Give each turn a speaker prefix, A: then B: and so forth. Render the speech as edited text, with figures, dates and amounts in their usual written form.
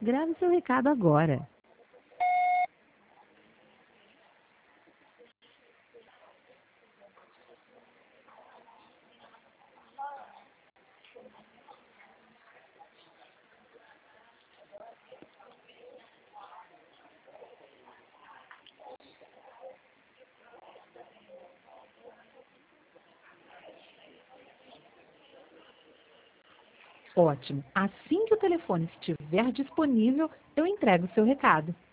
A: Grave seu recado agora. Ótimo. Assim que o telefone estiver disponível, eu entrego o seu recado.